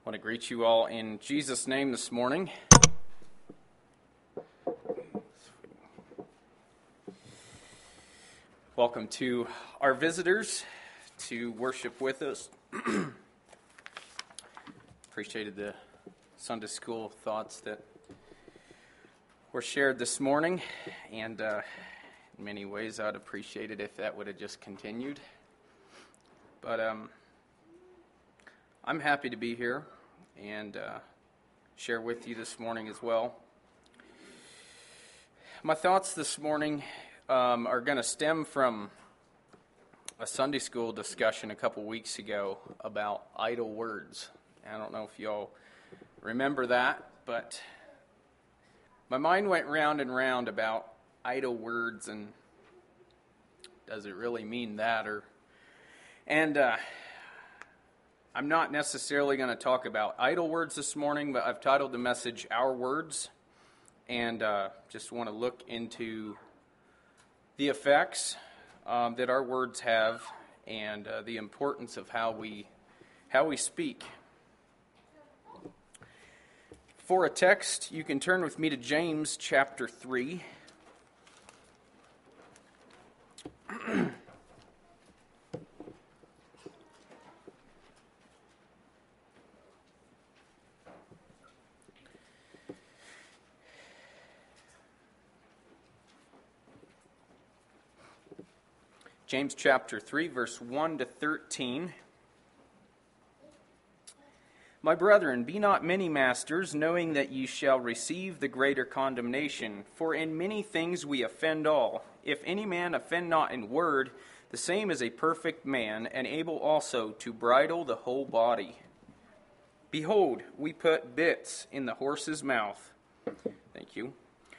I want to greet you all in Jesus' name this morning. Welcome to our visitors to worship with us. Appreciated the Sunday school thoughts that were shared this morning, and in many ways I'd appreciate it if that would have just continued. But I'm happy to be here and share with you this morning as well. My thoughts this morning are going to stem from a Sunday school discussion a couple weeks ago about idle words. I don't know if y'all remember that, but my mind went round and round about idle words and does it really mean that? I'm not necessarily going to talk about idle words this morning, but I've titled the message Our Words, and just want to look into the effects that our words have and the importance of how we speak. For a text, you can turn with me to James chapter 3. James chapter 3, verse 1 to 13. My brethren, be not many masters, knowing that ye shall receive the greater condemnation. For in many things we offend all. If any man offend not in word, the same is a perfect man, and able also to bridle the whole body. Behold, we put bits in the horse's mouth. Thank you.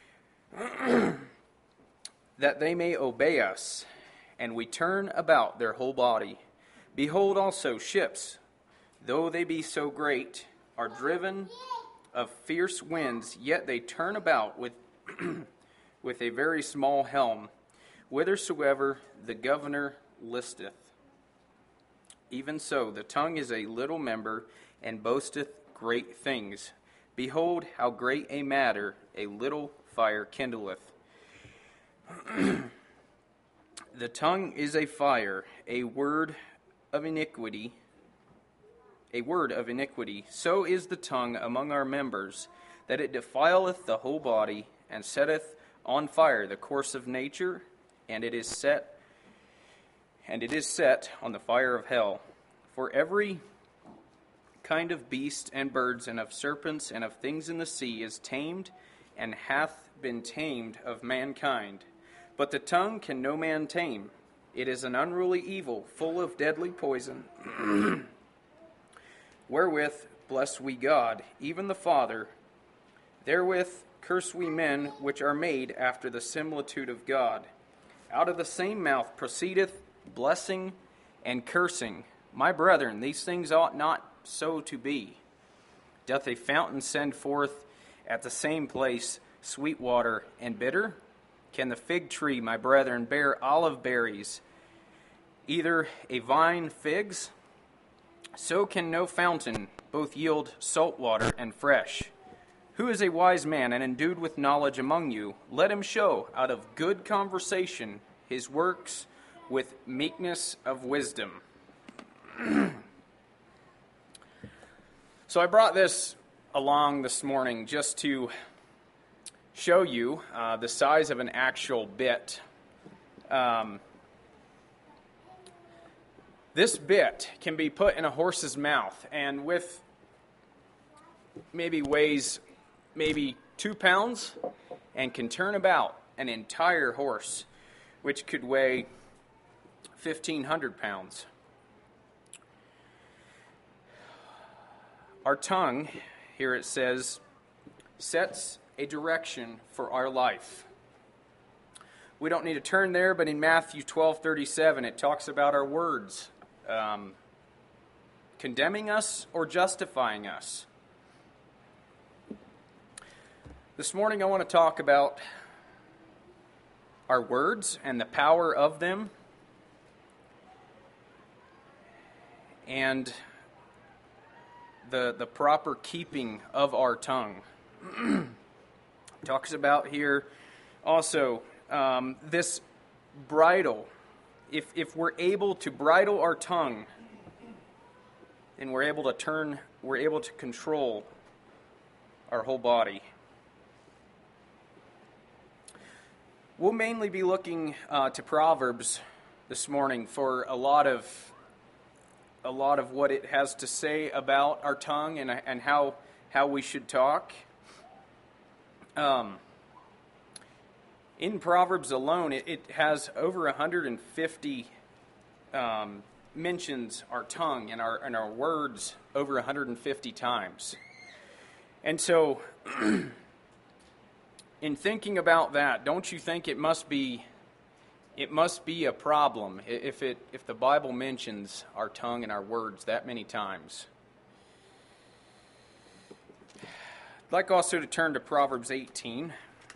That they may obey us. And we turn about their whole body. Behold also ships, though they be so great, are driven of fierce winds, yet they turn about with with a very small helm, whithersoever the governor listeth. Even so, the tongue is a little member, and boasteth great things. Behold, how great a matter a little fire kindleth. The tongue is a fire, a word of iniquity. So is the tongue among our members, that it defileth the whole body, and setteth on fire the course of nature, and it is set on the fire of hell. For every kind of beast and birds, and of serpents, and of things in the sea is tamed, and hath been tamed of mankind. But the tongue can no man tame. It is an unruly evil, full of deadly poison. Wherewith bless we God, even the Father. Therewith curse we men which are made after the similitude of God. Out of the same mouth proceedeth blessing and cursing. My brethren, these things ought not so to be. Doth a fountain send forth at the same place sweet water and bitter? Can the fig tree, my brethren, bear olive berries, either a vine figs? So can no fountain both yield salt water and fresh. Who is a wise man and endued with knowledge among you? Let him show out of good conversation his works with meekness of wisdom. So I brought this along this morning just to show you the size of an actual bit. This bit can be put in a horse's mouth, and weighs 2 pounds, and can turn about an entire horse, which could weigh 1,500 pounds. Our tongue, here it says, sets a direction for our life. We don't need to turn there, but in Matthew 12:37, it talks about our words condemning us or justifying us. This morning I want to talk about our words and the power of them, and the proper keeping of our tongue. Talks about here also this bridle. If we're able to bridle our tongue, then we're able to control our whole body. We'll mainly be looking to Proverbs this morning for a lot of what it has to say about our tongue and how we should talk. In Proverbs alone, it has over 150 mentions our tongue and our words over 150 times. And so, in thinking about that, don't you think it must be a problem if the Bible mentions our tongue and our words that many times? I'd like also to turn to Proverbs 18.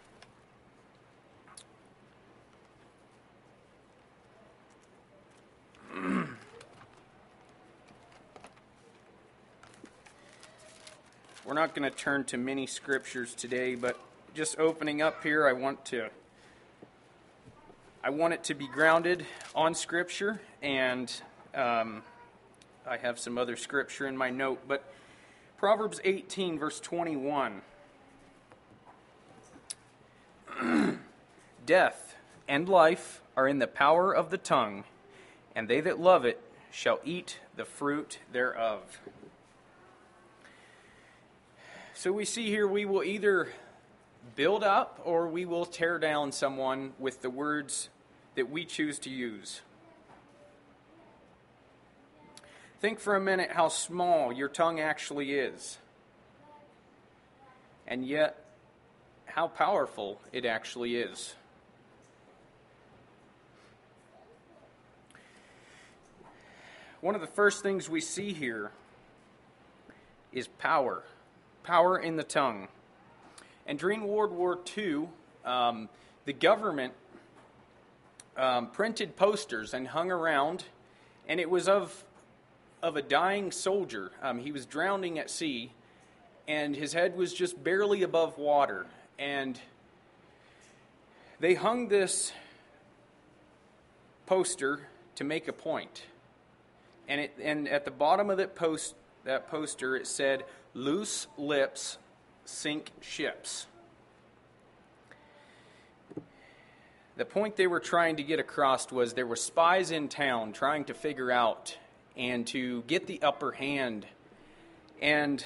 We're not going to turn to many scriptures today, but just opening up here, I want it to be grounded on Scripture, and I have some other Scripture in my note, but Proverbs 18, verse 21. Death and life are in the power of the tongue, and they that love it shall eat the fruit thereof. So we see here we will either build up or we will tear down someone with the words that we choose to use. Think for a minute how small your tongue actually is, and yet how powerful it actually is. One of the first things we see here is power in the tongue. And during World War II, the government printed posters and hung around, and it was of a dying soldier. He was drowning at sea, and his head was just barely above water. And they hung this poster to make a point. And at the bottom of that poster, it said, "Loose lips sink ships." The point they were trying to get across was there were spies in town trying to figure out and to get the upper hand. And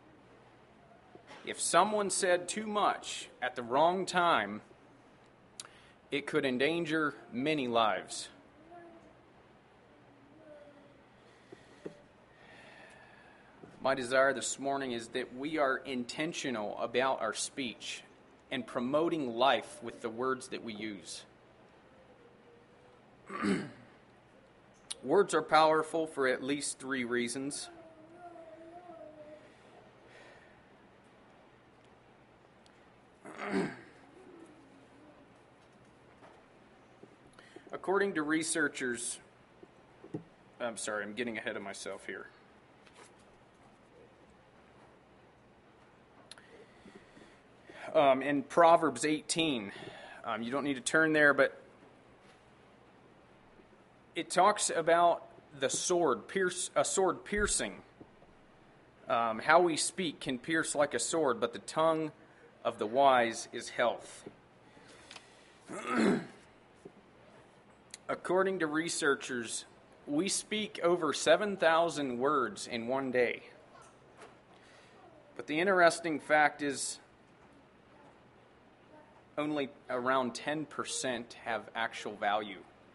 if someone said too much at the wrong time, it could endanger many lives. My desire this morning is that we are intentional about our speech and promoting life with the words that we use. Words are powerful for at least 3 reasons. According to researchers, I'm getting ahead of myself here. In Proverbs 18, you don't need to turn there, but it talks about the sword, a sword piercing. How we speak can pierce like a sword, but the tongue of the wise is health. According to researchers, we speak over 7,000 words in one day. But the interesting fact is only around 10% have actual value.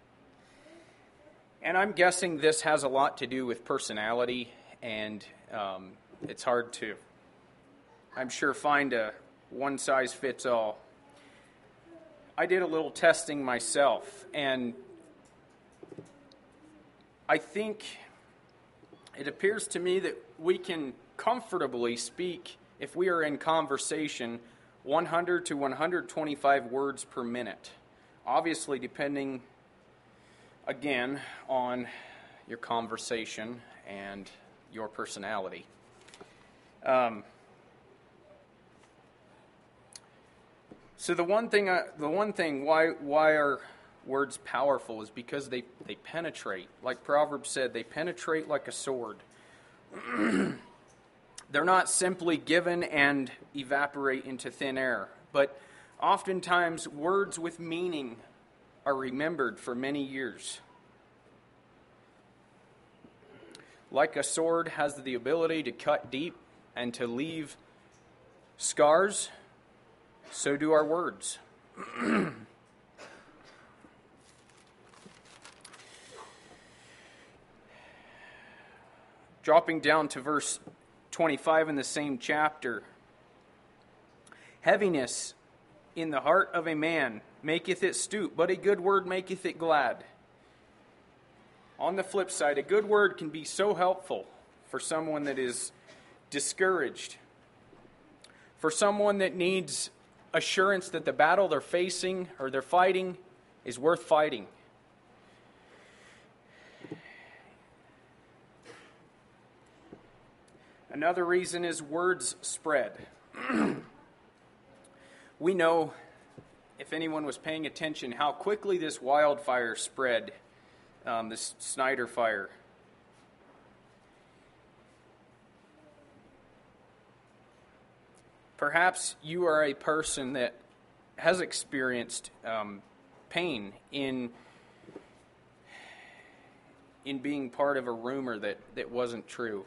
And I'm guessing this has a lot to do with personality, and it's hard to, I'm sure, find a one-size-fits-all. I did a little testing myself, and I think it appears to me that we can comfortably speak, if we are in conversation, 100 to 125 words per minute. Obviously, depending, again, on your conversation and your personality. So the one thing why are words powerful is because they penetrate. Like Proverbs said, they penetrate like a sword. They're not simply given and evaporate into thin air, but oftentimes words with meaning are remembered for many years. Like a sword has the ability to cut deep and to leave scars, so do our words. Dropping down to verse 25 in the same chapter. Heaviness in the heart of a man maketh it stoop, but a good word maketh it glad. On the flip side, a good word can be so helpful for someone that is discouraged, for someone that needs assurance that the battle they're facing or they're fighting is worth fighting. Another reason is words spread. We know, if anyone was paying attention, how quickly this wildfire spread, this Snyder fire. Perhaps you are a person that has experienced pain in being part of a rumor that wasn't true.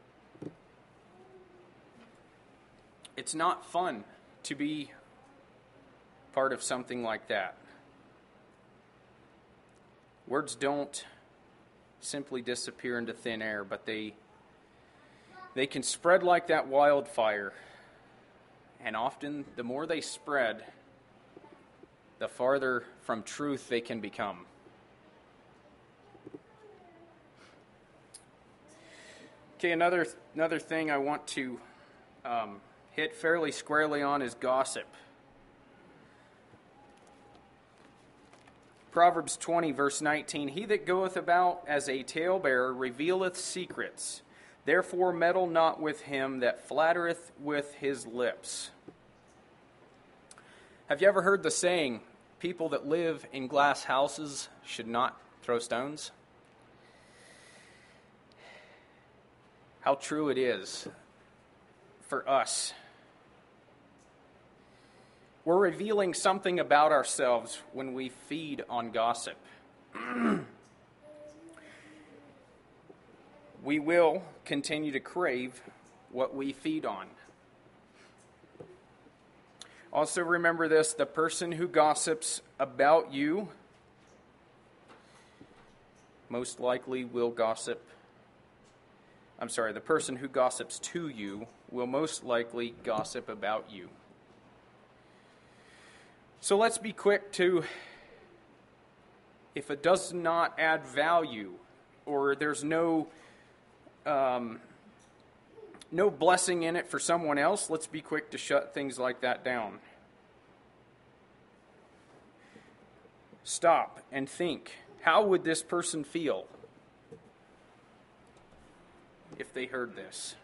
It's not fun to be part of something like that. Words don't simply disappear into thin air, but they can spread like that wildfire. And often, the more they spread, the farther from truth they can become. Okay, another thing I want to hit fairly squarely on is gossip. Proverbs 20, verse 19, He that goeth about as a talebearer revealeth secrets. Therefore meddle not with him that flattereth with his lips. Have you ever heard the saying, people that live in glass houses should not throw stones? How true it is for us. We're revealing something about ourselves when we feed on gossip. We will continue to crave what we feed on. Also remember this, the person who gossips about you most likely will gossip. The person who gossips to you will most likely gossip about you. So let's be quick to, if it does not add value or there's no blessing in it for someone else, let's be quick to shut things like that down. Stop and think, how would this person feel if they heard this?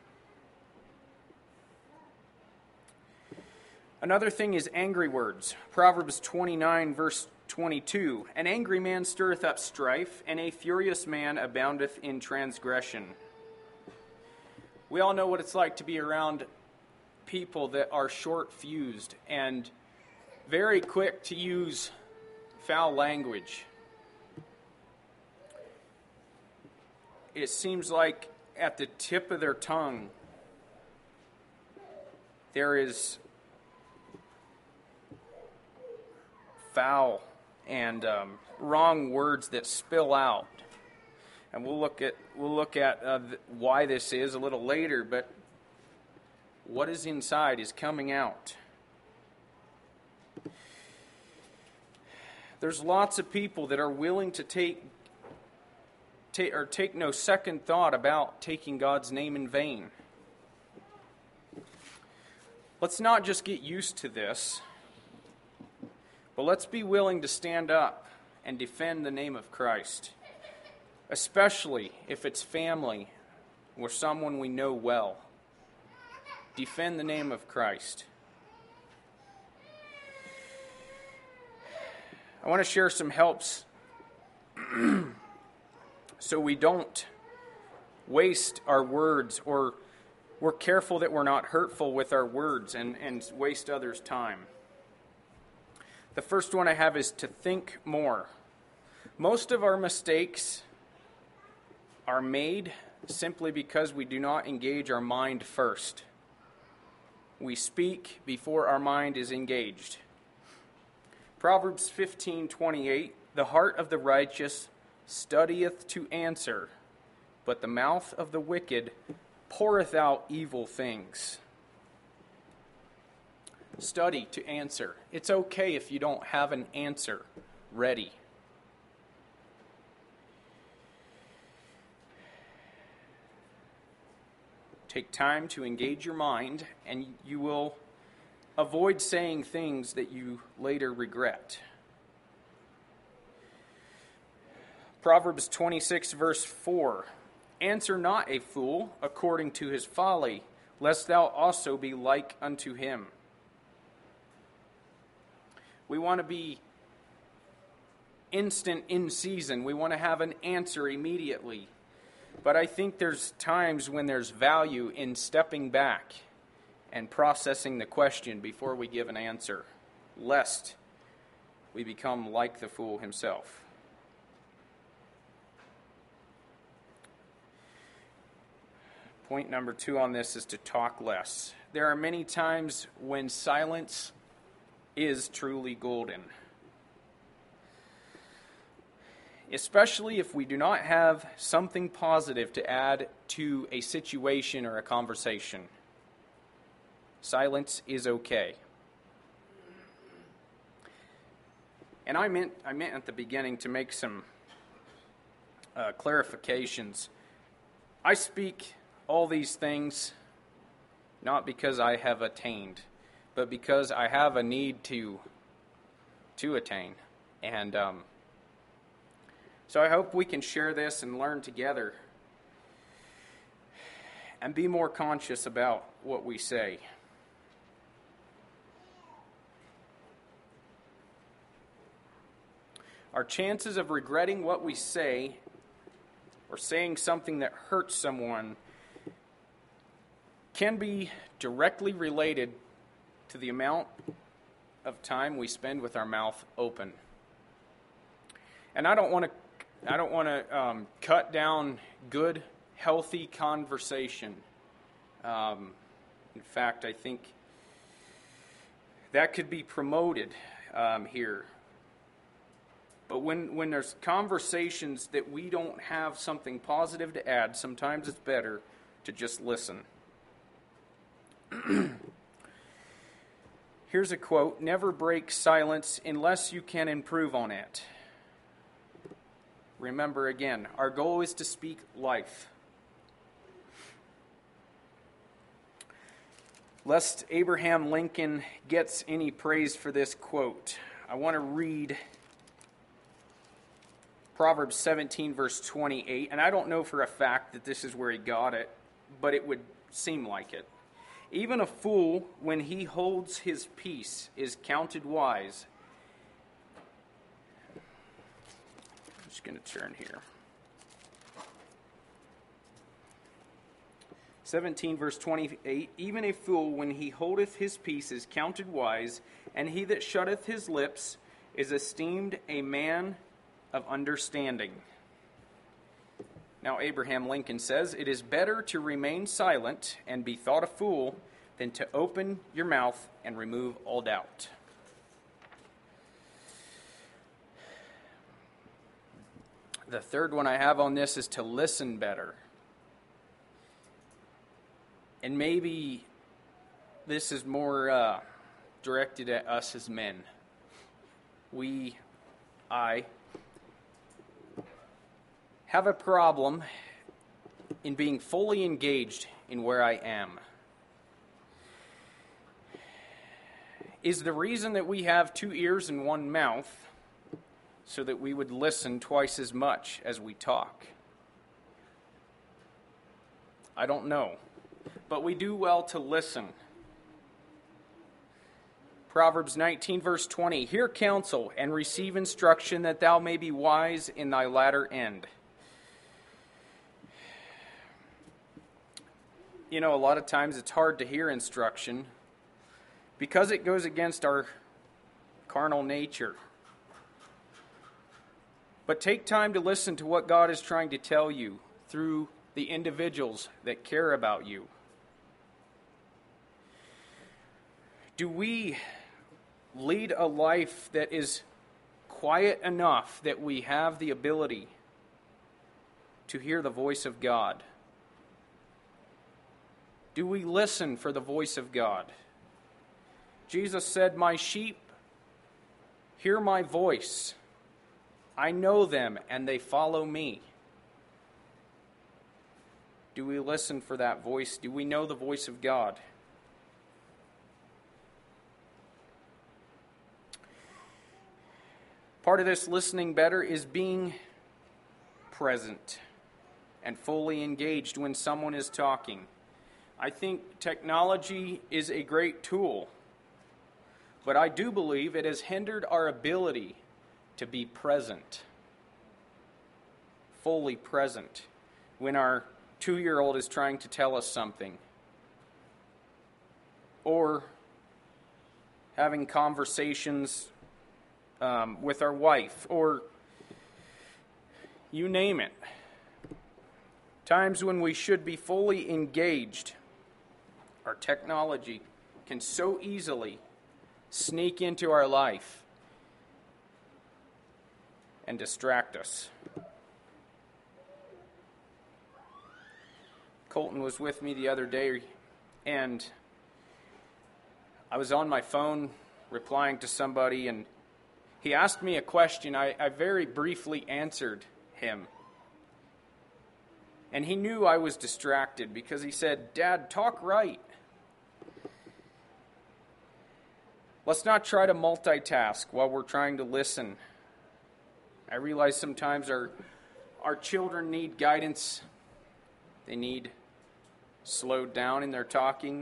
Another thing is angry words. Proverbs 29, verse 22. An angry man stirreth up strife, and a furious man aboundeth in transgression. We all know what it's like to be around people that are short-fused and very quick to use foul language. It seems like at the tip of their tongue there is foul and wrong words that spill out, and we'll look at why this is a little later. But what is inside is coming out. There's lots of people that are willing to take no second thought about taking God's name in vain. Let's not just get used to this, but let's be willing to stand up and defend the name of Christ, especially if it's family or someone we know well. defend the name of Christ. I want to share some helps so we don't waste our words, or we're careful that we're not hurtful with our words and waste others' time. The first one I have is to think more. Most of our mistakes are made simply because we do not engage our mind first. We speak before our mind is engaged. Proverbs 15:28, the heart of the righteous studieth to answer, but the mouth of the wicked poureth out evil things. Study to answer. It's okay if you don't have an answer ready. Take time to engage your mind, and you will avoid saying things that you later regret. Proverbs 26, verse 4. Answer not a fool according to his folly, lest thou also be like unto him. We want to be instant in season. We want to have an answer immediately. But I think there's times when there's value in stepping back and processing the question before we give an answer, lest we become like the fool himself. Point number 2 on this is to talk less. There are many times when silence is truly golden, especially if we do not have something positive to add to a situation or a conversation. Silence is okay. And I meant at the beginning to make some clarifications. I speak all these things not because I have attained, but because I have a need to attain. And so I hope we can share this and learn together and be more conscious about what we say. Our chances of regretting what we say or saying something that hurts someone can be directly related to the amount of time we spend with our mouth open. And I don't want to cut down good, healthy conversation. In fact, I think that could be promoted here. But when there's conversations that we don't have something positive to add, sometimes it's better to just listen. Here's a quote: "Never break silence unless you can improve on it." Remember again, our goal is to speak life. Lest Abraham Lincoln gets any praise for this quote, I want to read Proverbs 17, verse 28. And I don't know for a fact that this is where he got it, but it would seem like it. "Even a fool, when he holds his peace, is counted wise." I'm just going to turn here. 17, verse 28. "Even a fool, when he holdeth his peace, is counted wise, and he that shutteth his lips is esteemed a man of understanding." Now Abraham Lincoln says, "It is better to remain silent and be thought a fool than to open your mouth and remove all doubt." The third one I have on this is to listen better. And maybe this is more directed at us as men. I have a problem in being fully engaged in where I am. Is the reason that we have 2 ears and 1 mouth so that we would listen twice as much as we talk? I don't know. but we do well to listen. Proverbs 19, verse 20, hear counsel and receive instruction that thou may be wise in thy latter end. You know, a lot of times it's hard to hear instruction because it goes against our carnal nature. But take time to listen to what God is trying to tell you through the individuals that care about you. Do we lead a life that is quiet enough that we have the ability to hear the voice of God? Do we listen for the voice of God? Jesus said, my sheep hear my voice. I know them and they follow me. Do we listen for that voice? Do we know the voice of God? Part of this listening better is being present and fully engaged when someone is talking. I think technology is a great tool, but I do believe it has hindered our ability to be present, fully present, when our 2-year-old is trying to tell us something, or having conversations with our wife, or you name it. Times when we should be fully engaged, our technology can so easily sneak into our life and distract us. Colton was with me the other day, and I was on my phone replying to somebody, and he asked me a question. I very briefly answered him. And he knew I was distracted because he said, Dad, talk right. Let's not try to multitask while we're trying to listen. I realize sometimes our children need guidance. They need slowed down in their talking.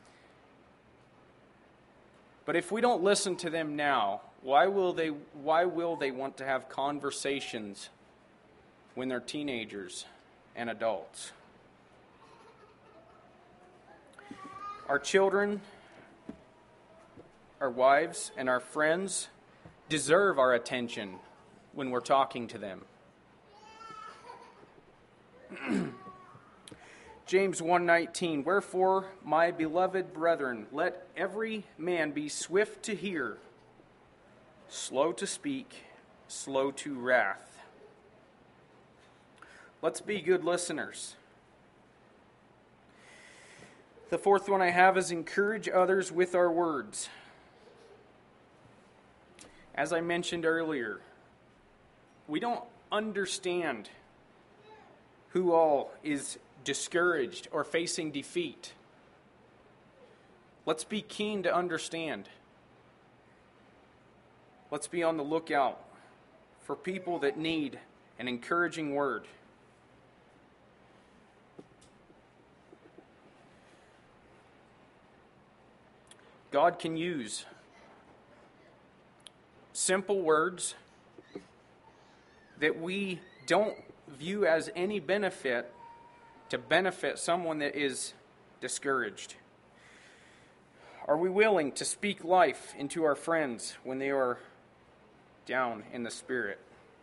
But if we don't listen to them now, why will they want to have conversations when they're teenagers and adults? Our children, our wives, and our friends deserve our attention when we're talking to them. James 1:19, wherefore, my beloved brethren, let every man be swift to hear, slow to speak, slow to wrath. Let's be good listeners. The fourth one I have is encourage others with our words. As I mentioned earlier, we don't understand who all is discouraged or facing defeat. Let's be keen to understand. Let's be on the lookout for people that need an encouraging word. God can use simple words that we don't view as any benefit to benefit someone that is discouraged. Are we willing to speak life into our friends when they are down in the spirit?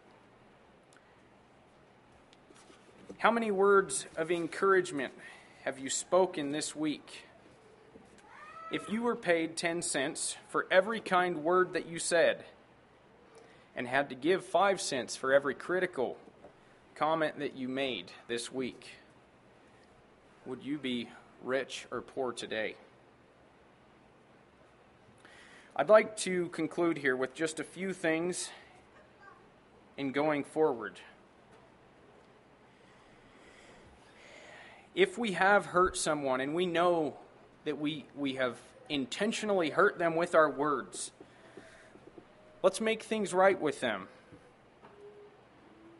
How many words of encouragement have you spoken this week? If you were paid 10 cents for every kind word that you said, and had to give 5 cents for every critical comment that you made this week, would you be rich or poor today? I'd like to conclude here with just a few things in going forward. If we have hurt someone and we know that we have intentionally hurt them with our words, let's make things right with them.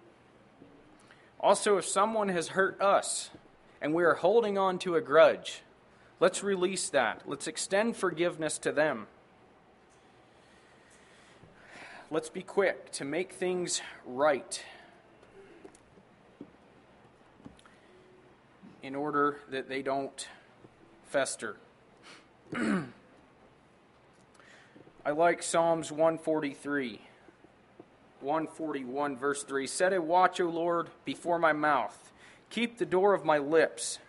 Also, if someone has hurt us and we are holding on to a grudge, Let's release that. Let's extend forgiveness to them. Let's be quick to make things right in order that they don't fester. I like Psalms 141 verse 3. Set a watch, O Lord, before my mouth. Keep the door of my lips.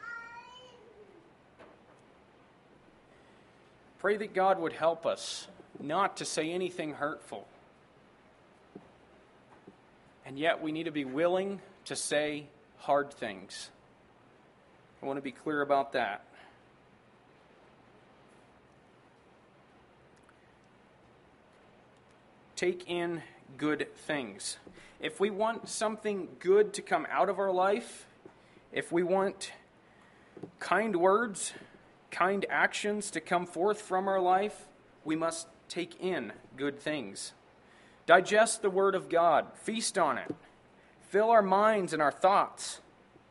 Pray that God would help us not to say anything hurtful. And yet we need to be willing to say hard things. I want to be clear about that. Take in good things. If we want something good to come out of our life, if we want kind words, kind actions to come forth from our life, we must take in good things. Digest the Word of God. Feast on it. Fill our minds and our thoughts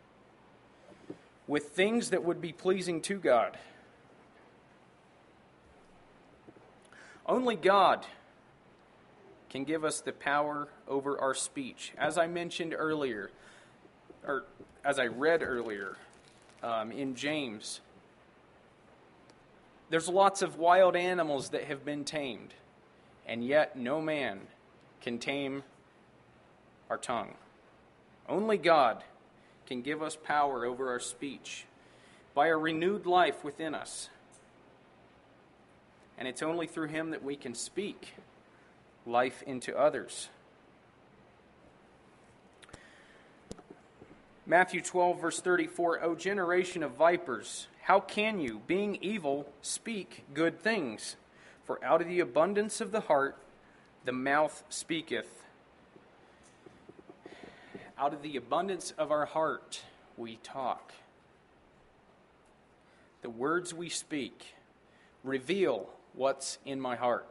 with things that would be pleasing to God. Only God can give us the power over our speech. As I mentioned earlier, or as I read earlier in James, there's lots of wild animals that have been tamed, and yet no man can tame our tongue. Only God can give us power over our speech by a renewed life within us. And it's only through Him that we can speak life into others. Matthew 12, verse 34, O generation of vipers, how can you, being evil, speak good things? For out of the abundance of the heart, the mouth speaketh. Out of the abundance of our heart, we talk. The words we speak reveal what's in my heart.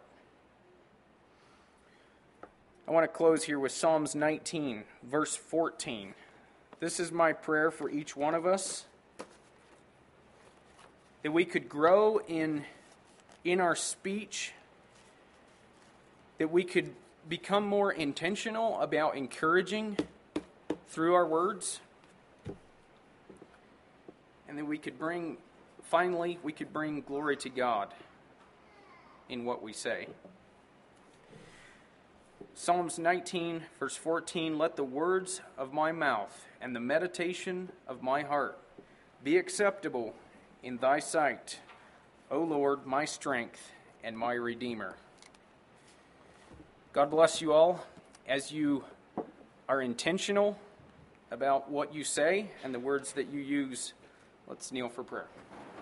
I want to close here with Psalms 19, verse 14. This is my prayer for each one of us, that we could grow in our speech, that we could become more intentional about encouraging through our words, and that we could bring glory to God in what we say. Psalms 19, verse 14, let the words of my mouth and the meditation of my heart be acceptable in thy sight, O Lord, my strength and my Redeemer. God bless you all as you are intentional about what you say and the words that you use. Let's kneel for prayer.